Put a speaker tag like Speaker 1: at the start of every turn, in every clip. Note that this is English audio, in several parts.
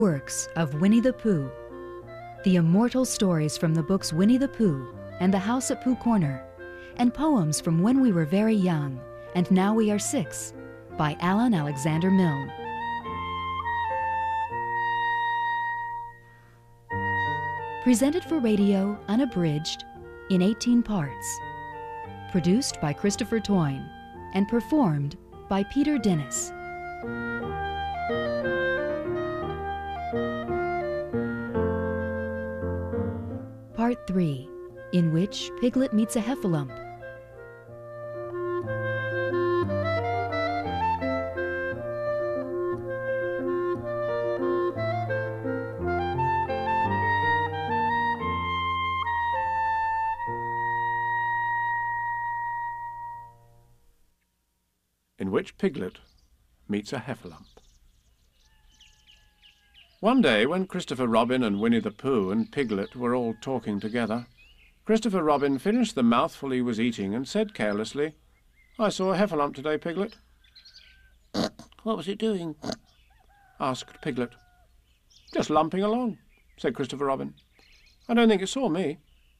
Speaker 1: Works of Winnie the Pooh. The immortal stories from the books Winnie the Pooh and The House at Pooh Corner, and poems from When We Were Very Young and Now We Are Six by Alan Alexander Milne. Presented for radio, unabridged, in 18 parts. Produced by Christopher Toyne and performed by Peter Dennis. Part 3, in which Piglet meets a heffalump.
Speaker 2: In which Piglet meets a heffalump. One day, when Christopher Robin and Winnie the Pooh and Piglet were all talking together, Christopher Robin finished the mouthful he was eating and said carelessly, "I saw a heffalump today, Piglet."
Speaker 3: "What was it doing?"
Speaker 2: asked Piglet. "Just lumping along," said Christopher Robin. "I don't think it saw me."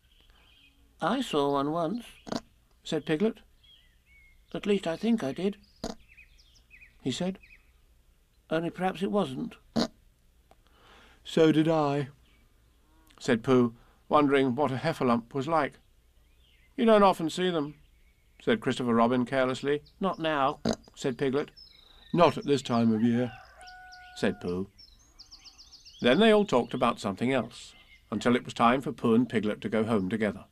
Speaker 3: "I saw one once,"
Speaker 2: said Piglet.
Speaker 3: "At least I think I did.
Speaker 2: He said.
Speaker 3: Only perhaps it wasn't."
Speaker 2: "So did I," said Pooh, wondering what a heffalump was like. "You don't often see them," said Christopher Robin carelessly.
Speaker 3: "Not now,"
Speaker 2: said Piglet. "Not at this time of year," said Pooh. Then they all talked about something else, until it was time for Pooh and Piglet to go home together.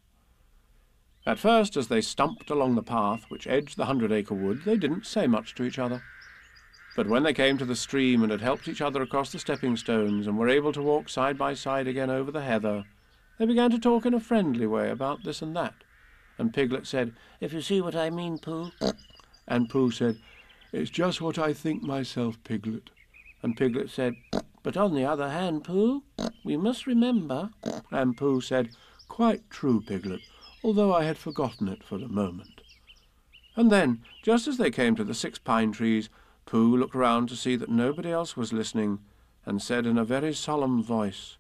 Speaker 2: At first, as they stumped along the path which edged the 100-acre wood, they didn't say much to each other. But when they came to the stream and had helped each other across the stepping stones and were able to walk side by side again over the heather, they began to talk in a friendly way about this and that. And Piglet said,
Speaker 3: "If you see what I mean, Pooh."
Speaker 2: And Pooh said, "It's just what I think myself, Piglet." And Piglet said,
Speaker 3: "But on the other hand, Pooh, we must remember."
Speaker 2: And Pooh said, "Quite true, Piglet, although I had forgotten it for the moment." And then, just as they came to the 6 pine trees, Pooh looked round to see that nobody else was listening, and said in a very solemn voice,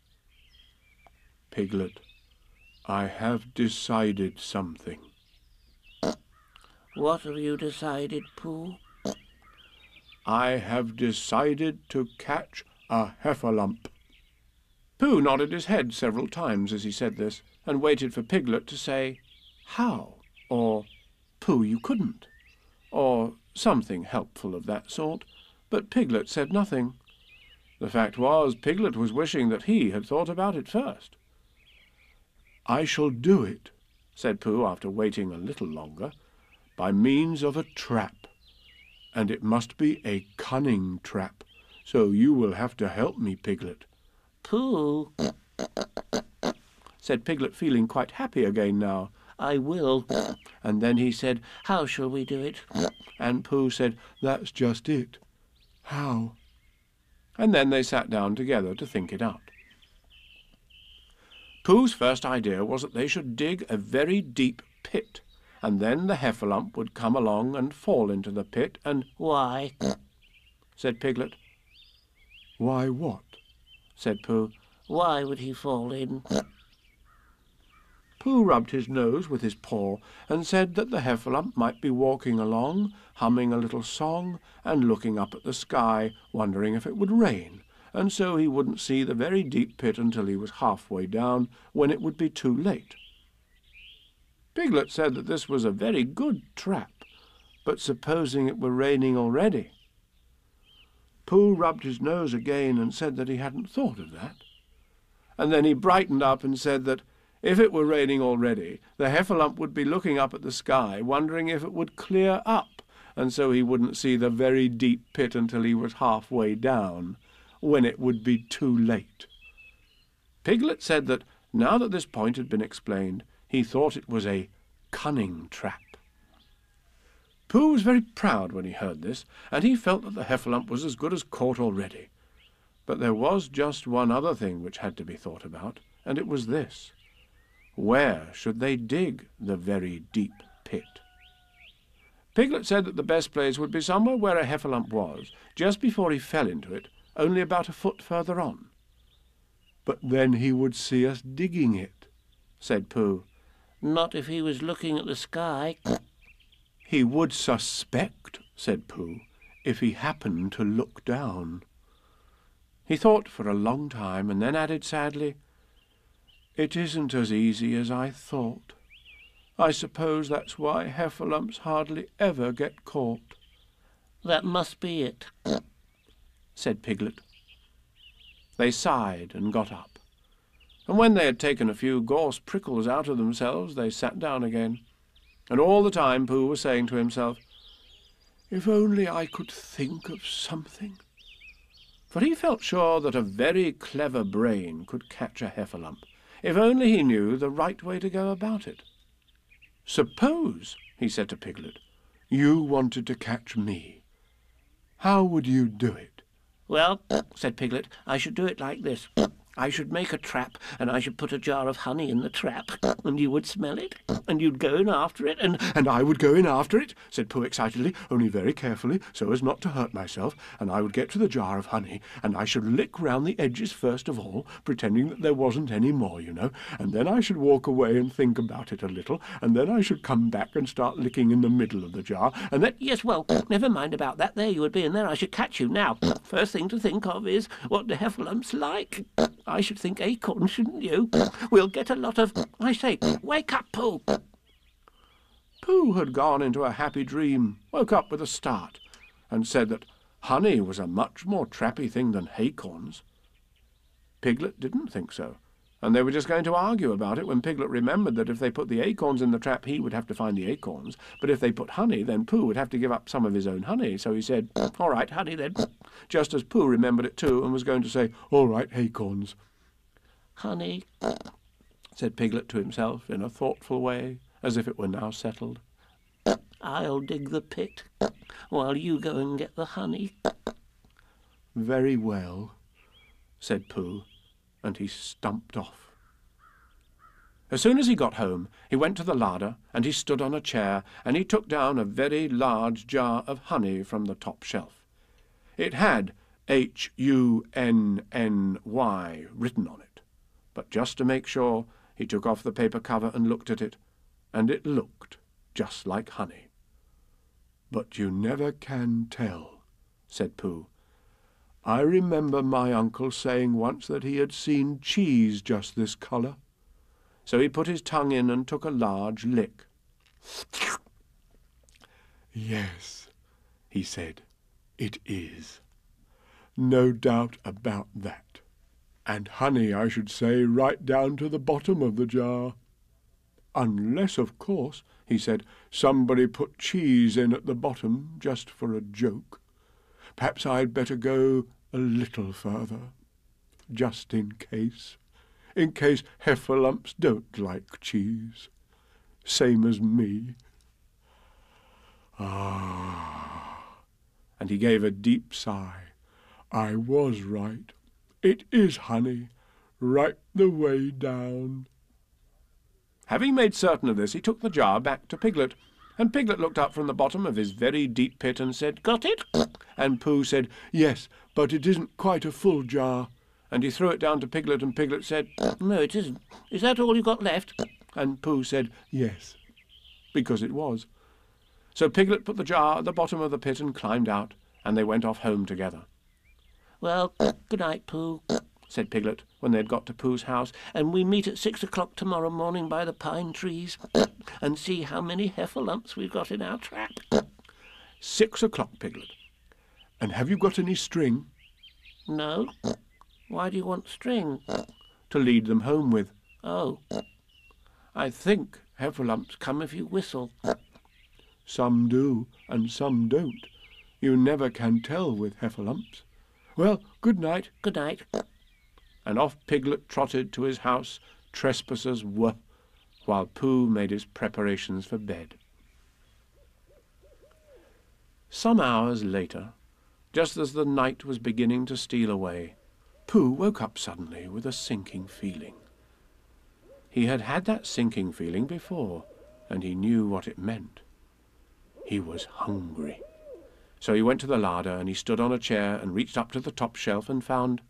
Speaker 2: "Piglet, I have decided something."
Speaker 3: "What have you decided, Pooh?"
Speaker 2: "I have decided to catch a heffalump." Pooh nodded his head several times as he said this, and waited for Piglet to say, "How?" or "Pooh, you couldn't," or something helpful of that sort, but Piglet said nothing. The fact was, Piglet was wishing that he had thought about it first. "I shall do it," said Pooh after waiting a little longer, "by means of a trap. And it must be a cunning trap, so you will have to help me, Piglet."
Speaker 3: "Pooh,"
Speaker 2: said Piglet, feeling quite happy again now.
Speaker 3: "I will."
Speaker 2: And then he said,
Speaker 3: "How shall we do it?"
Speaker 2: And Pooh said, "That's just it. How?" And then they sat down together to think it out. Pooh's first idea was that they should dig a very deep pit, and then the heffalump would come along and fall into the pit, and—
Speaker 3: "Why?"
Speaker 2: said Piglet. "Why what?" said Pooh.
Speaker 3: "Why would he fall in?"
Speaker 2: Pooh rubbed his nose with his paw and said that the heffalump might be walking along, humming a little song, and looking up at the sky, wondering if it would rain, and so he wouldn't see the very deep pit until he was halfway down, when it would be too late. Piglet said that this was a very good trap, but supposing it were raining already? Pooh rubbed his nose again and said that he hadn't thought of that. And then he brightened up and said that if it were raining already, the heffalump would be looking up at the sky, wondering if it would clear up, and so he wouldn't see the very deep pit until he was halfway down, when it would be too late. Piglet said that, now that this point had been explained, he thought it was a cunning trap. Pooh was very proud when he heard this, and he felt that the heffalump was as good as caught already. But there was just one other thing which had to be thought about, and it was this. Where should they dig the very deep pit? Piglet said that the best place would be somewhere where a heffalump was, just before he fell into it, only about a foot further on. But then he would see us digging it, said Pooh.
Speaker 3: Not if he was looking at the sky.
Speaker 2: He would suspect, said Pooh, if he happened to look down. He thought for a long time, and then added sadly, "It isn't as easy as I thought. I suppose that's why heffalumps hardly ever get caught."
Speaker 3: That must be it,
Speaker 2: said Piglet. They sighed and got up, and when they had taken a few gorse prickles out of themselves, they sat down again. And all the time Pooh was saying to himself, "If only I could think of something." For he felt sure that a very clever brain could catch a heffalump, if only he knew the right way to go about it. "Suppose," he said to Piglet, "you wanted to catch me. How would you do it?"
Speaker 3: Well, said Piglet, I should do it like this. I should make a trap, and I should put a jar of honey in the trap, and you would smell it, and you'd go in after it, and
Speaker 2: I would go in after it, said Pooh excitedly, only very carefully, so as not to hurt myself, and I would get to the jar of honey, and I should lick round the edges first of all, pretending that there wasn't any more, you know, and then I should walk away and think about it a little, and then I should come back and start licking in the middle of the jar, and then...
Speaker 3: Yes, well, never mind about that. There you would be, and then I should catch you. Now, first thing to think of is what the heffalumps like. I should think acorns, shouldn't you? We'll get a lot of... I say, wake up, Pooh!
Speaker 2: Pooh had gone into a happy dream, woke up with a start, and said that honey was a much more trappy thing than acorns. Piglet didn't think so, and they were just going to argue about it when Piglet remembered that if they put the acorns in the trap, he would have to find the acorns, but if they put honey, then Pooh would have to give up some of his own honey. So he said, "All right, honey then," just as Pooh remembered it too, and was going to say, "All right, acorns."
Speaker 3: "Honey,"
Speaker 2: said Piglet to himself in a thoughtful way, as if it were now settled.
Speaker 3: "I'll dig the pit while you go and get the honey."
Speaker 2: "Very well," said Pooh, and he stumped off. As soon as he got home, he went to the larder, and he stood on a chair, and he took down a very large jar of honey from the top shelf. It had Hunny written on it, but just to make sure, he took off the paper cover and looked at it, and it looked just like honey. "But you never can tell," said Pooh. "I remember my uncle saying once that he had seen cheese just this colour." So he put his tongue in and took a large lick. "Yes," he said, "it is. No doubt about that. And honey, I should say, right down to the bottom of the jar. Unless, of course," he said, "somebody put cheese in at the bottom just for a joke. Perhaps I'd better go a little further, just in case heffalumps don't like cheese, same as me. Ah!" And he gave a deep sigh. "I was right. It is honey, right the way down." Having made certain of this, he took the jar back to Piglet, and Piglet looked up from the bottom of his very deep pit and said, "Got it?" And Pooh said, "Yes, but it isn't quite a full jar." And he threw it down to Piglet, and Piglet said,
Speaker 3: "No, it isn't. Is that all you got left?"
Speaker 2: And Pooh said, "Yes," because it was. So Piglet put the jar at the bottom of the pit and climbed out, and they went off home together.
Speaker 3: "Well, good night, Pooh," said Piglet, when they had got to Pooh's house, "and we meet at 6 o'clock tomorrow morning by the pine trees, and see how many heffalumps we've got in our trap."
Speaker 2: 6 o'clock, Piglet. And have you got any string?
Speaker 3: "No. Why do you want string?"
Speaker 2: To lead them home with.
Speaker 3: "Oh. I think heffalumps come if you whistle."
Speaker 2: Some do, and some don't. You never can tell with heffalumps. Well, good night.
Speaker 3: "Good night."
Speaker 2: And off Piglet trotted to his house, trespassers were, while Pooh made his preparations for bed. Some hours later, just as the night was beginning to steal away, Pooh woke up suddenly with a sinking feeling. He had had that sinking feeling before, and he knew what it meant. He was hungry, So he went to the larder, and he stood on a chair and reached up to the top shelf and found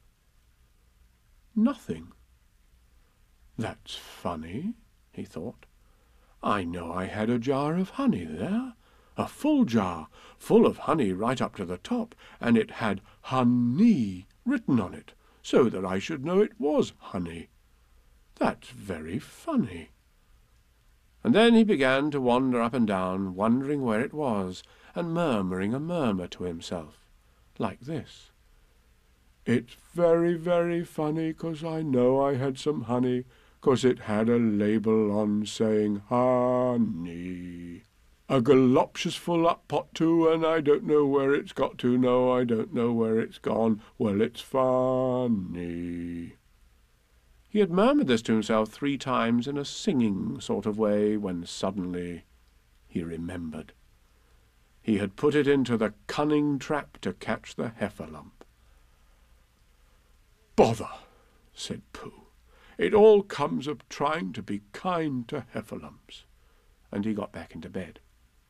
Speaker 2: nothing. "That's funny," he thought. "I know I had a jar of honey there, a full jar, full of honey right up to the top, and it had honey written on it, so that I should know it was honey. That's very funny." And then he began to wander up and down, wondering where it was, and murmuring a murmur to himself, like this: "It's very, very funny, 'cause I know I had some honey, 'cause it had a label on saying honey. A galoptious full up pot too, and I don't know where it's got to, no, I don't know where it's gone. Well, it's funny." He had murmured this to himself 3 times in a singing sort of way, when suddenly he remembered. He had put it into the cunning trap to catch the heffalump. "Bother," said Pooh. "It all comes of trying to be kind to heffalumps." And he got back into bed.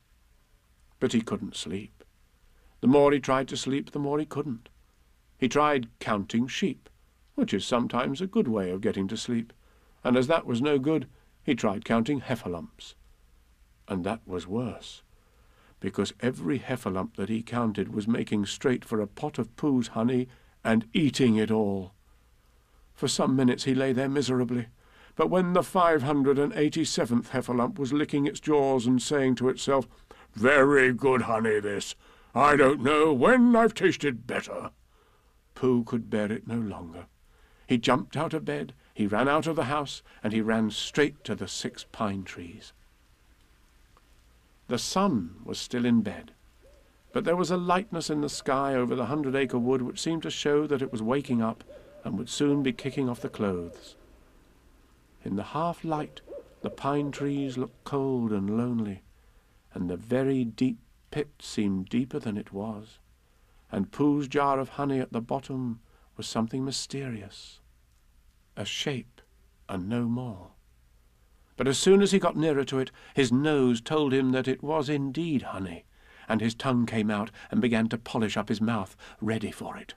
Speaker 2: But he couldn't sleep. The more he tried to sleep, the more he couldn't. He tried counting sheep, which is sometimes a good way of getting to sleep, and as that was no good, he tried counting heffalumps. And that was worse, because every heffalump that he counted was making straight for a pot of Pooh's honey and eating it all. For some minutes he lay there miserably, but when the 587th heffalump was licking its jaws and saying to itself, "Very good honey this, I don't know when I've tasted better," Pooh could bear it no longer. He jumped out of bed, he ran out of the house, and he ran straight to the 6 pine trees. The sun was still in bed, but there was a lightness in the sky over the 100-acre wood which seemed to show that it was waking up and would soon be kicking off the clothes. In the half-light, the pine trees looked cold and lonely, and the very deep pit seemed deeper than it was, and Pooh's jar of honey at the bottom was something mysterious, a shape and no more. But as soon as he got nearer to it, his nose told him that it was indeed honey, and his tongue came out and began to polish up his mouth, ready for it.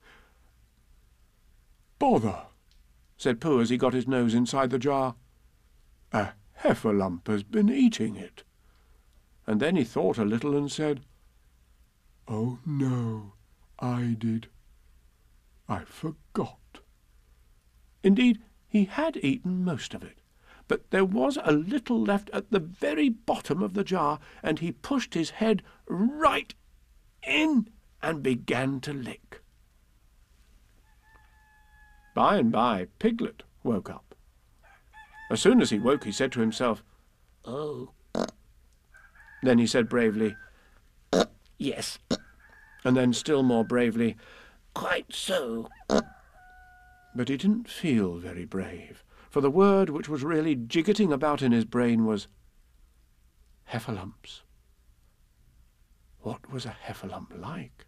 Speaker 2: "Bother," said Pooh as he got his nose inside the jar. "A heffalump has been eating it." And then he thought a little and said, "Oh no, I did. I forgot." Indeed, he had eaten most of it, but there was a little left at the very bottom of the jar, and he pushed his head right in and began to lick. By and by, Piglet woke up. As soon as he woke, he said to himself,
Speaker 3: "Oh."
Speaker 2: Then he said bravely,
Speaker 3: "Yes."
Speaker 2: And then still more bravely,
Speaker 3: "Quite so."
Speaker 2: but he didn't feel very brave, for the word which was really jiggetting about in his brain was heffalumps. What was a heffalump like?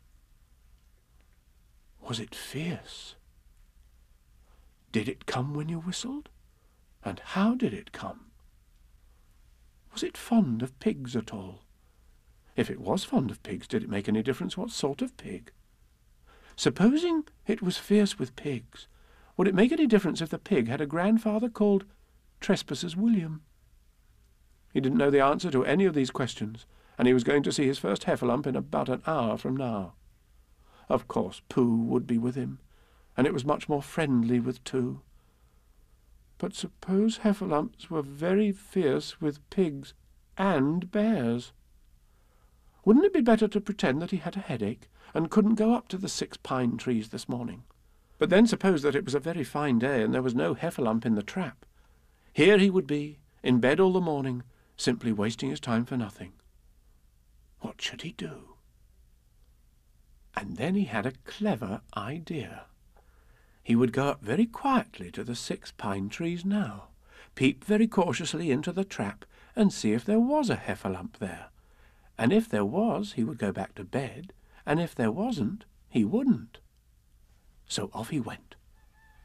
Speaker 2: Was it fierce? Did it come when you whistled? And how did it come? Was it fond of pigs at all? If it was fond of pigs, did it make any difference what sort of pig? Supposing it was fierce with pigs, would it make any difference if the pig had a grandfather called Trespassers William? He didn't know the answer to any of these questions, and he was going to see his first heffalump in about an hour from now. Of course, Pooh would be with him, and it was much more friendly with two. But suppose heffalumps were very fierce with pigs and bears? Wouldn't it be better to pretend that he had a headache and couldn't go up to the 6 pine trees this morning? But then suppose that it was a very fine day and there was no heffalump in the trap. Here he would be, in bed all the morning, simply wasting his time for nothing. What should he do? And then he had a clever idea. He would go up very quietly to the 6 pine trees now, peep very cautiously into the trap, and see if there was a heffalump there. And if there was, he would go back to bed, and if there wasn't, he wouldn't. So off he went.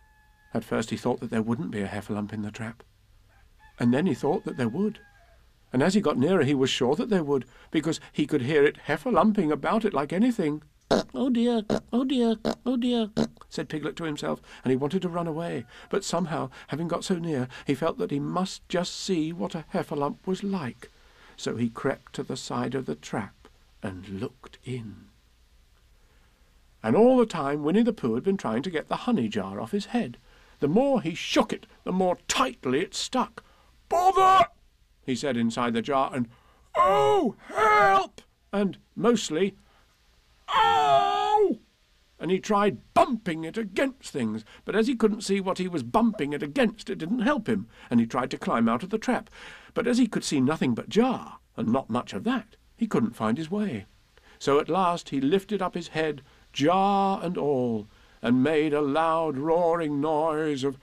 Speaker 2: At first he thought that there wouldn't be a heffalump in the trap, and then he thought that there would, And as he got nearer he was sure that they would, because he could hear it heffalumphing about it like anything.
Speaker 3: "Oh dear, oh dear, oh dear,"
Speaker 2: said Piglet to himself, and he wanted to run away. But somehow, having got so near, he felt that he must just see what a heffalump was like. So he crept to the side of the trap and looked in. And all the time Winnie the Pooh had been trying to get the honey jar off his head. The more he shook it, the more tightly it stuck. "Bother!" he said inside the jar, and "Oh, help!" and mostly "Ow!" And he tried bumping it against things, but as he couldn't see what he was bumping it against, it didn't help him, and he tried to climb out of the trap. But as he could see nothing but jar, and not much of that, he couldn't find his way. So at last he lifted up his head, jar and all, and made a loud roaring noise of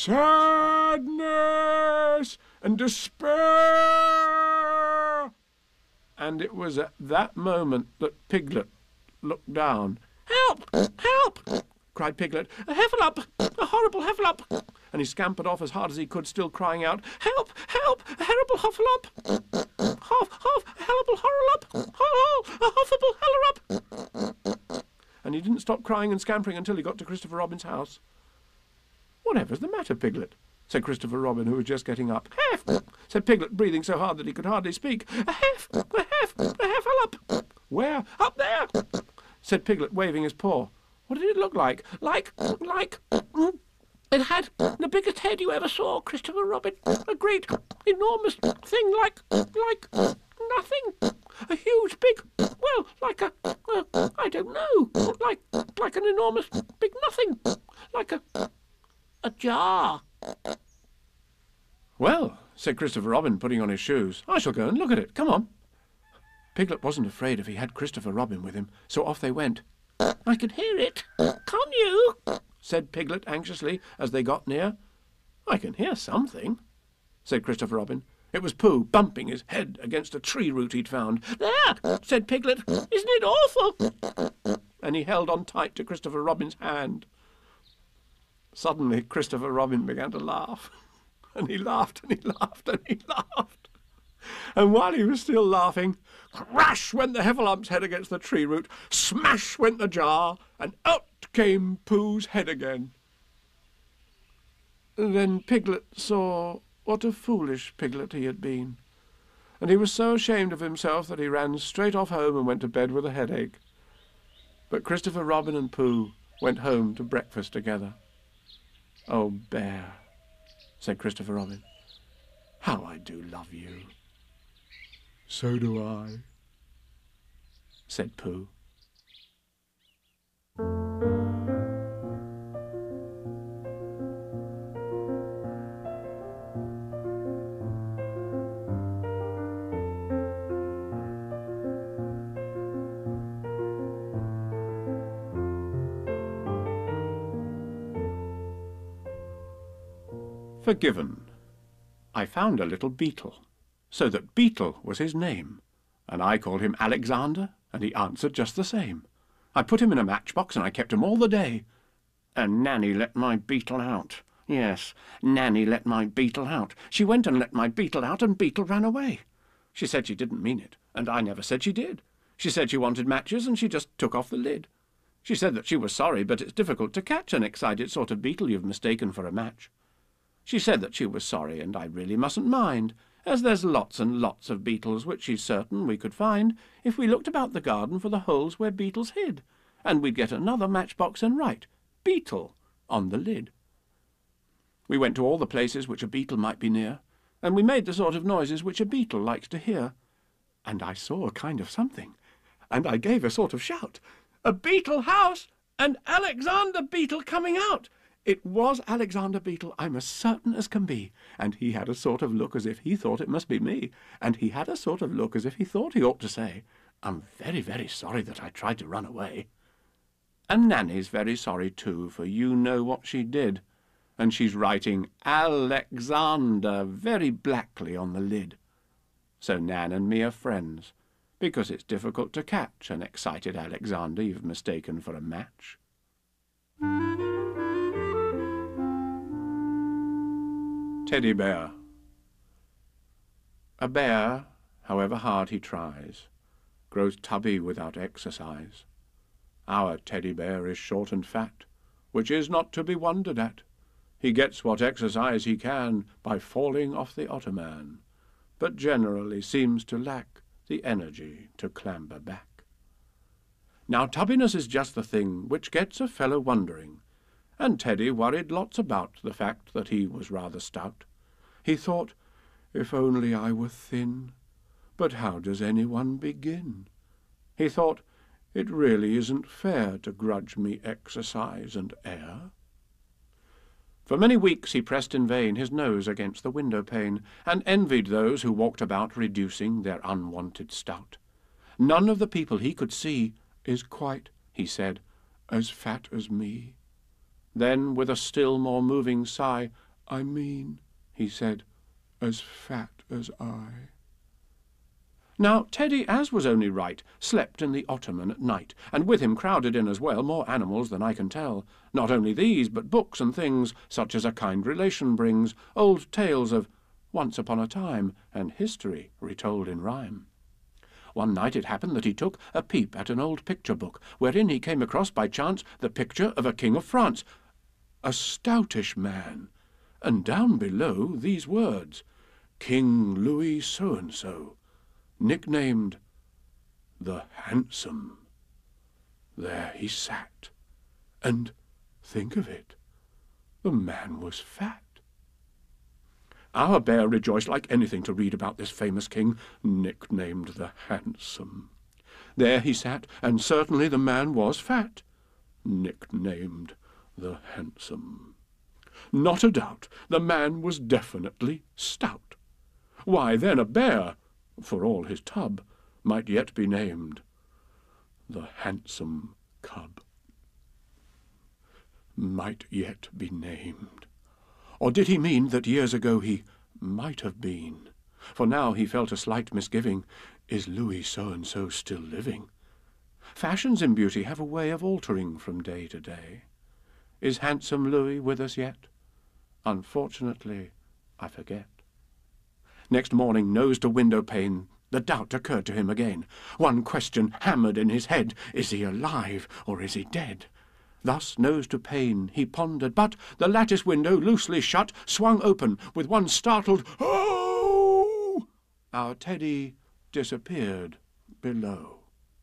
Speaker 2: sadness and despair. And it was at that moment that Piglet looked down.
Speaker 3: "Help! Help!"
Speaker 2: cried Piglet. "A heffalump! A horrible heffalump!" And he scampered off as hard as he could, still crying out, "Help! Help! A horrible heffalump! Hoff! Hoff! A horrible horrorlump! Ho! Ho! A hoffable hellerump!" And he didn't stop crying and scampering until he got to Christopher Robin's house. "Whatever's the matter, Piglet?" said Christopher Robin, who was just getting up. "Heff!" said Piglet, breathing so hard that he could hardly speak. "A heff! A heff! A heffalump!" "Where?" "Up there!" said Piglet, waving his paw. What did it look like?
Speaker 3: It had the biggest head you ever saw, Christopher Robin. A great, enormous thing like nothing. A huge, big, well, like a, I don't know, like an enormous, big nothing. Like a jar."
Speaker 2: "Well," said Christopher Robin, putting on his shoes, "I shall go and look at it. Come on." Piglet wasn't afraid if he had Christopher Robin with him, so off they went.
Speaker 3: "I can hear it. Can't you?"
Speaker 2: said Piglet anxiously as they got near. "I can hear something," said Christopher Robin. It was Pooh bumping his head against a tree root he'd found.
Speaker 3: "There," said Piglet. "Isn't it awful?"
Speaker 2: And he held on tight to Christopher Robin's hand. Suddenly Christopher Robin began to laugh. And he laughed and he laughed and he laughed. And while he was still laughing, crash went the heffalumps head against the tree root, smash went the jar, and out came Pooh's head again. Then Piglet saw what a foolish Piglet he had been, and he was so ashamed of himself that he ran straight off home and went to bed with a headache. But Christopher Robin and Pooh went home to breakfast together. "Oh, Bear," said Christopher Robin, "how I do love you." "So do I," said Pooh. Forgiven. I found a little beetle, so that Beetle was his name, and I called him Alexander, and he answered just the same. I put him in a matchbox, and I kept him all the day. And Nanny let my beetle out. Yes, Nanny let my beetle out. She went and let my beetle out, and Beetle ran away. She said she didn't mean it, and I never said she did. She said she wanted matches, and she just took off the lid. She said that she was sorry, but it's difficult to catch an excited sort of beetle you've mistaken for a match. She said that she was sorry, and I really mustn't mind, as there's lots and lots of beetles which she's certain we could find if we looked about the garden for the holes where beetles hid, and we'd get another matchbox and write "Beetle" on the lid. We went to all the places which a beetle might be near, and we made the sort of noises which a beetle likes to hear. And I saw a kind of something, and I gave a sort of shout, "A beetle house, and Alexander Beetle coming out!" It was Alexander Beetle, I'm as certain as can be, and he had a sort of look as if he thought it must be me, and he had a sort of look as if he thought he ought to say, "I'm very, very sorry that I tried to run away." And Nanny's very sorry too, for you know what she did, and she's writing Alexander very blackly on the lid. So Nan and me are friends, because it's difficult to catch an excited Alexander you've mistaken for a match. Teddy Bear. A bear, however hard he tries, grows tubby without exercise. Our teddy bear is short and fat, which is not to be wondered at. He gets what exercise he can by falling off the ottoman, but generally seems to lack the energy to clamber back. Now tubbiness is just the thing which gets a fellow wondering, and Teddy worried lots about the fact that he was rather stout. He thought, if only I were thin, but how does anyone begin? He thought, it really isn't fair to grudge me exercise and air. For many weeks he pressed in vain his nose against the window-pane, and envied those who walked about reducing their unwonted stout. None of the people he could see is quite, he said, as fat as me. Then, with a still more moving sigh, I mean, he said, as fat as I. Now Teddy, as was only right, slept in the ottoman at night, and with him crowded in as well more animals than I can tell. Not only these, but books and things, such as a kind relation brings, old tales of once upon a time, and history retold in rhyme. One night it happened that he took a peep at an old picture book, wherein he came across by chance the picture of a king of France, a stoutish man, and down below these words, King Louis so-and-so, nicknamed the Handsome. There he sat, and, think of it, the man was fat. Our bear rejoiced like anything to read about this famous king, nicknamed the Handsome. There he sat, and certainly the man was fat, nicknamed the Handsome. Not a doubt, the man was definitely stout. Why, then a bear, for all his tub, might yet be named the Handsome Cub. Might yet be named. Or did he mean that years ago he might have been? For now he felt a slight misgiving. Is Louis so-and-so still living? Fashions in beauty have a way of altering from day to day. Is handsome Louis with us yet? Unfortunately, I forget. Next morning, nose to window pane, the doubt occurred to him again. One question hammered in his head, is he alive or is he dead? Thus, nose to pane, he pondered, but the lattice window, loosely shut, swung open with one startled "Oh!" Our Teddy disappeared below.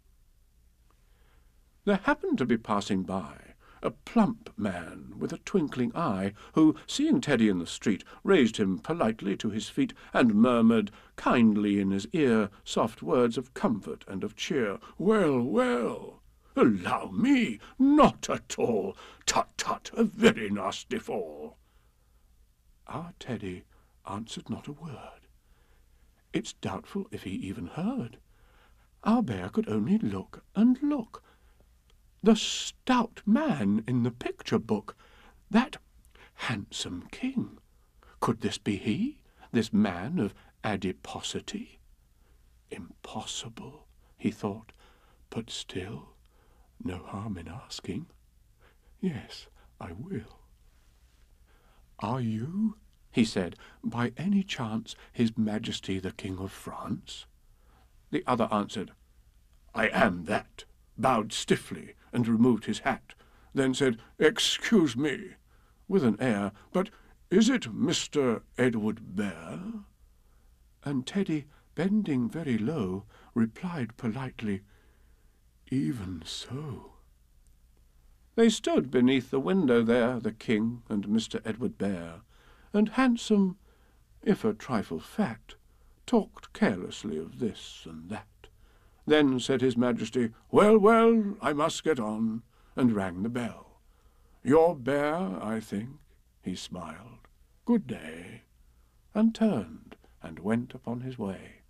Speaker 2: There happened to be passing by a plump man with a twinkling eye, who, seeing Teddy in the street, raised him politely to his feet, and murmured kindly in his ear soft words of comfort and of cheer. "Well, well, allow me, not at all. Tut, tut, a very nasty fall." Our Teddy answered not a word. It's doubtful if he even heard. Our bear could only look and look. The stout man in the picture book, that handsome king. Could this be he, this man of adiposity? Impossible, he thought, but still, no harm in asking. Yes, I will. Are you, he said, by any chance His Majesty the King of France? The other answered, I am that, bowed stiffly, and removed his hat, then said, Excuse me, with an air, but is it Mr. Edward Bear? And Teddy, bending very low, replied politely, Even so. They stood beneath the window there, the King and Mr. Edward Bear, and handsome, if a trifle fat, talked carelessly of this and that. Then said His Majesty, Well, well, I must get on, and rang the bell. Your bear, I think, he smiled, good day, and turned and went upon his way.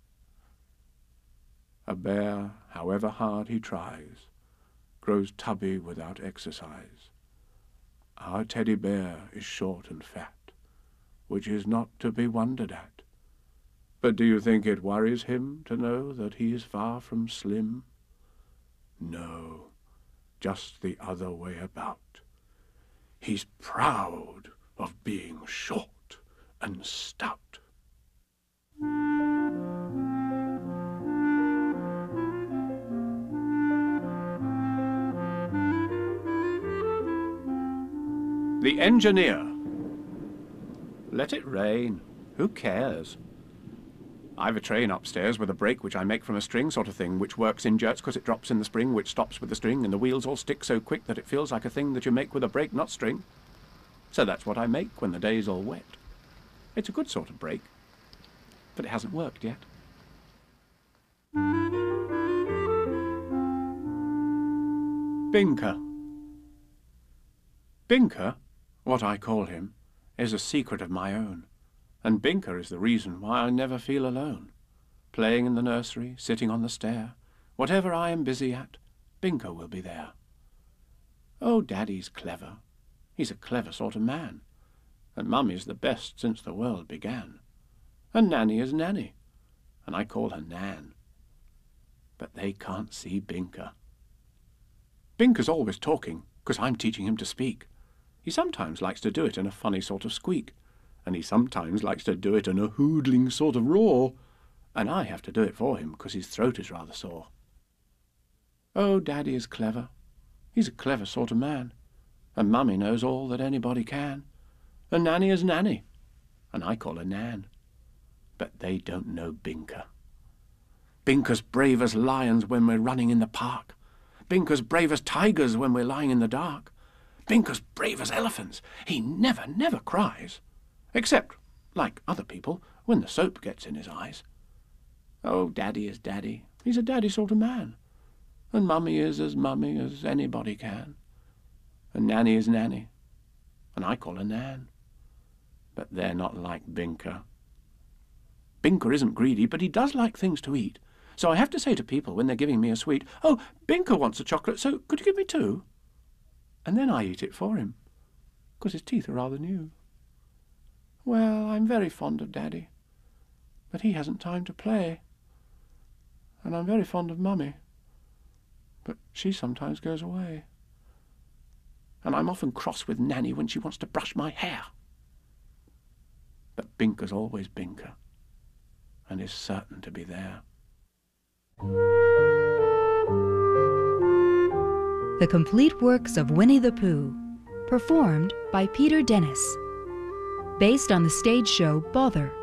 Speaker 2: A bear, however hard he tries, grows tubby without exercise. Our teddy bear is short and fat, which is not to be wondered at. But do you think it worries him to know that he is far from slim? No, just the other way about. He's proud of being short and stout. Engineer. Let it rain. Who cares? I've a train upstairs with a brake which I make from a string sort of thing, which works in jerks because it drops in the spring, which stops with the string, and the wheels all stick so quick that it feels like a thing that you make with a brake, not string. So that's what I make when the day's all wet. It's a good sort of brake, but it hasn't worked yet. Binker. Binker, what I call him, is a secret of my own. And Binker is the reason why I never feel alone. Playing in the nursery, sitting on the stair, whatever I am busy at, Binker will be there. Oh, Daddy's clever. He's a clever sort of man. And Mummy's the best since the world began. And Nanny is Nanny, and I call her Nan. But they can't see Binker. Binker's always talking, 'cause I'm teaching him to speak. He sometimes likes to do it in a funny sort of squeak, and he sometimes likes to do it in a hoodling sort of roar, and I have to do it for him 'cause his throat is rather sore. Oh, Daddy is clever. He's a clever sort of man, and Mummy knows all that anybody can, and Nanny is Nanny, and I call her Nan. But they don't know Binker. Binker's brave as lions when we're running in the park. Binker's brave as tigers when we're lying in the dark. Binker's brave as elephants. He never, never cries. Except, like other people, when the soap gets in his eyes. Oh, Daddy is Daddy. He's a daddy sort of man. And Mummy is as Mummy as anybody can. And Nanny is Nanny. And I call her Nan. But they're not like Binker. Binker isn't greedy, but he does like things to eat. So I have to say to people when they're giving me a sweet, "Oh, Binker wants a chocolate, so could you give me 2? And then I eat it for him, 'cause his teeth are rather new. Well, I'm very fond of Daddy, but he hasn't time to play. And I'm very fond of Mummy, but she sometimes goes away. And I'm often cross with Nanny when she wants to brush my hair. But Binker's always Binker, and is certain to be there."
Speaker 1: The Complete Works of Winnie the Pooh, performed by Peter Dennis. Based on the stage show Bother.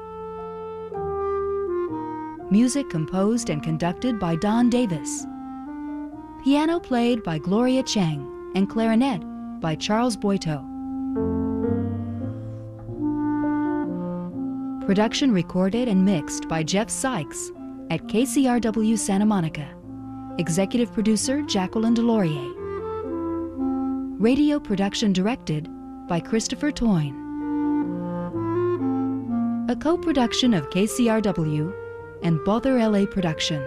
Speaker 1: Music composed and conducted by Don Davis. Piano played by Gloria Chang and clarinet by Charles Boito. Production recorded and mixed by Jeff Sykes at KCRW Santa Monica. Executive producer Jacqueline Delorier. Radio production directed by Christopher Toyne. A co-production of KCRW and Bother LA Production.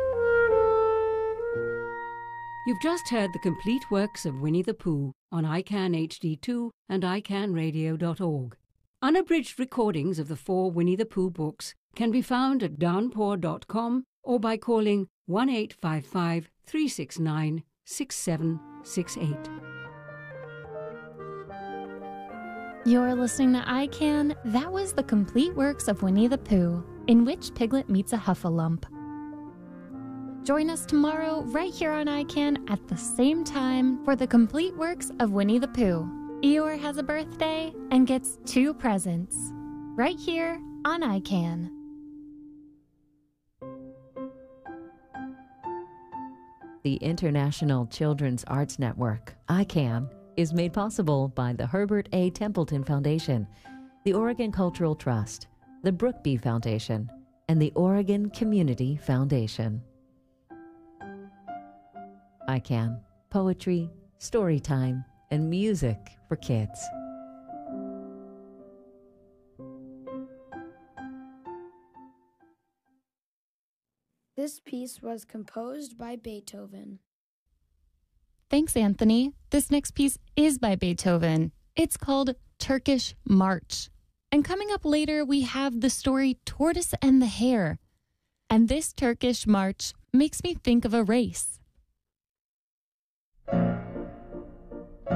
Speaker 4: You've just heard the complete works of Winnie the Pooh on ICANN HD2 and iCannRadio.org. Unabridged recordings of the 4 Winnie the Pooh books can be found at downpour.com or by calling 1-855-369-6768.
Speaker 5: You're listening to ICANN. That was the complete works of Winnie the Pooh, in which Piglet meets a Huffalump. Join us tomorrow right here on ICANN at the same time for the complete works of Winnie the Pooh. Eeyore has a birthday and gets 2 presents. Right here on ICANN.
Speaker 6: The International Children's Arts Network, ICANN, is made possible by the Herbert A. Templeton Foundation, the Oregon Cultural Trust, the Brookby Foundation, and the Oregon Community Foundation. ICANN, poetry, story time, and music for kids.
Speaker 7: This piece was composed by Beethoven.
Speaker 5: Thanks, Anthony. This next piece is by Beethoven. It's called Turkish March. And coming up later, we have the story Tortoise and the Hare. And this Turkish march makes me think of a race.